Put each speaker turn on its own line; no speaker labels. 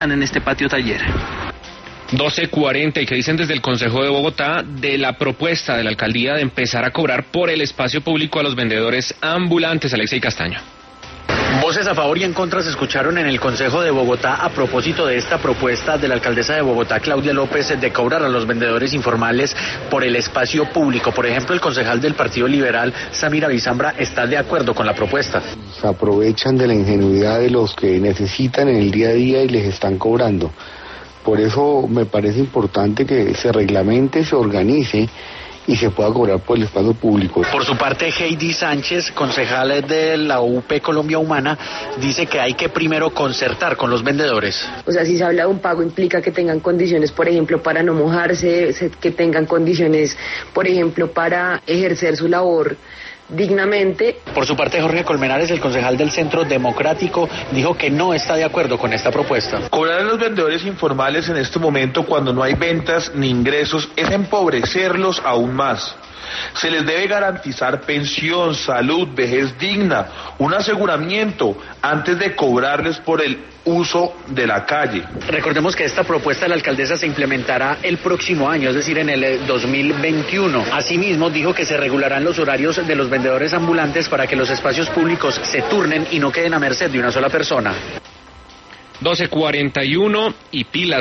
en este patio taller.
12:40, y que dicen desde el Consejo de Bogotá de la propuesta de la alcaldía de empezar a cobrar por el espacio público a los vendedores ambulantes. Alexei Castaño.
Voces a favor y en contra se escucharon en el Consejo de Bogotá a propósito de esta propuesta de la alcaldesa de Bogotá, Claudia López, de cobrar a los vendedores informales por el espacio público. Por ejemplo, el concejal del Partido Liberal, Samir Abisambra, está de acuerdo con la propuesta.
Se aprovechan de la ingenuidad de los que necesitan en el día a día y les están cobrando. Por eso me parece importante que se reglamente, se organice y se pueda cobrar por el espacio público.
Por su parte, Heidi Sánchez, concejal de la UP Colombia Humana, dice que hay que primero concertar con los vendedores.
O sea, si se habla de un pago implica que tengan condiciones, por ejemplo, para no mojarse, que tengan condiciones, por ejemplo, para ejercer su labor dignamente.
Por su parte, Jorge Colmenares, el concejal del Centro Democrático, dijo que no está de acuerdo con esta propuesta.
Cobrar a los vendedores informales en este momento, cuando no hay ventas ni ingresos, es empobrecerlos aún más. Se les debe garantizar pensión, salud, vejez digna, un aseguramiento antes de cobrarles por el uso de la calle.
Recordemos que esta propuesta de la alcaldesa se implementará el próximo año, es decir, en el 2021. Asimismo, dijo que se regularán los horarios de los vendedores ambulantes para que los espacios públicos se turnen y no queden a merced de una sola persona.
12:41 y pilas.